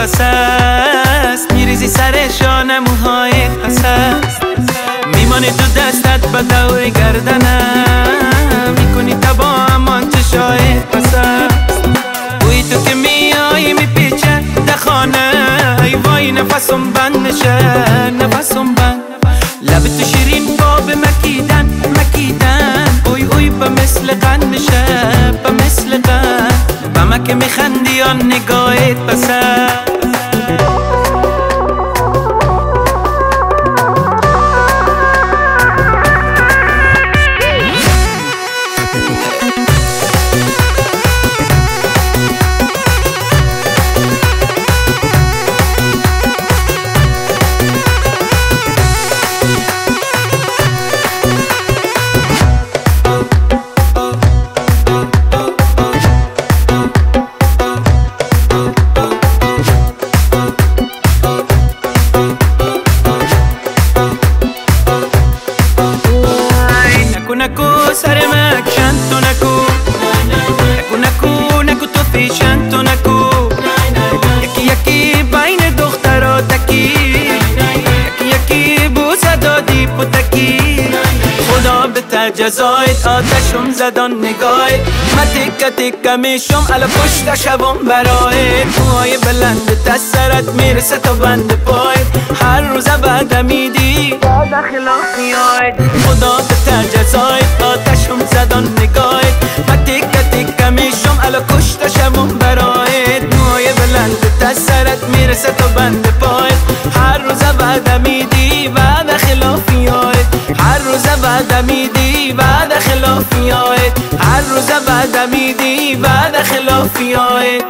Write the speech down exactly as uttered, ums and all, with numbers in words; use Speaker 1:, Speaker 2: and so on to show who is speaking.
Speaker 1: پس است، میریزی سر شانموهای پس است، میمانی تو دستت با دور گردنم، میکنی تبا امان چشای پس است، بوی تو که میایی میپیچه در خانه، ای وای نفسم بند میشه نفسم بند، لب تو شیرین باب مکیدن مکیدن، اوی اوی با مثل قند میشه با مثل قند، با ما که میخندی آن نگاهت پس است. نکو سر مکشن تو نکو نکو نکو نکو تو فیشن تو نکو، یکی یکی بین دخترها تکی، یکی یکی بوسه دادی پتکی، خدا به تجزایت آتشم زدان نگاهت، من تکه تکه میشم علا پشت شبم برایت، موهای بلند تسرت میرسه تا بند پایت، هر روز بعد میدی بعد خلافی آید، خدا به تجزایت آتشم زدان نگاهت، من تکه تکه میشم علا کشت شبم برایت، موهای بلند تسرت میرسه تا بند پایت، هر روز بعد میدی بعد خلافی آید، هر روز بعد میدی بعد خلافی آید، هر روز بعد میدی بعد خلافی آید.